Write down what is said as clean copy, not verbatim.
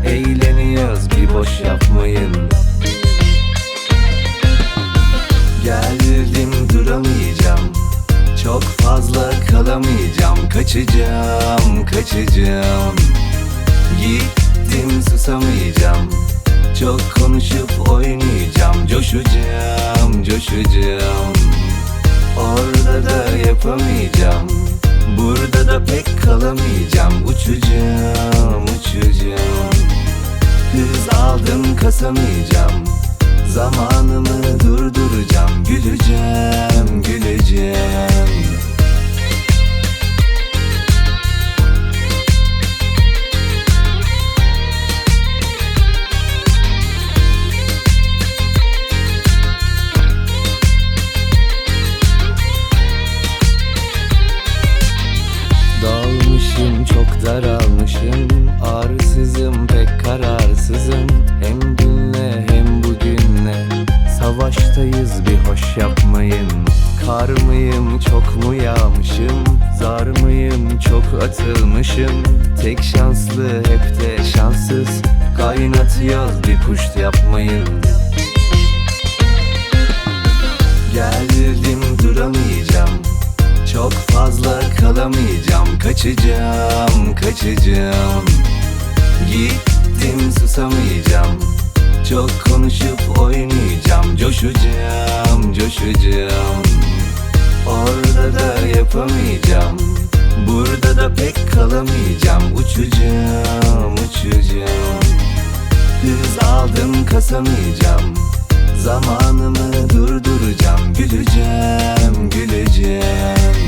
Eğleniyoruz, bir boş yapmayın. Geldim, duramayacağım, çok fazla kalamayacağım. Kaçacağım, kaçacağım. Gittim, susamayacağım, çok konuşup oynayacağım. Coşacağım, coşacağım. Orada da yapamayacağım, burada da pek kalamayacağım. Uçacağım, uçacağım. Hız aldım, kasamayacağım. Zamanımı durduracağım. Güleceğim, güleceğim. Dalmışım, çok daralmışım. Arsızım, pek kararsızım. Hem dünle hem bugünle savaştayız, bir hoş yapmayın. Kar mıyım, çok mu yağmışım? Zar mıyım, çok atılmışım? Tek şanslı, hep de şanssız. Kaynatıyoruz, bir puşt yapmayın. Geldim, duramayacağım, çok fazla kalamayacağım. Kaçacağım, kaçacağım. Gittim, susamayacağım, çok konuşup oynayacağım. Coşacağım, coşacağım. Orada da yapamayacağım, burada da pek kalamayacağım. Uçacağım, uçacağım. Hız aldım, kasamayacağım. Zamanımı durduracağım. Güleceğim, güleceğim.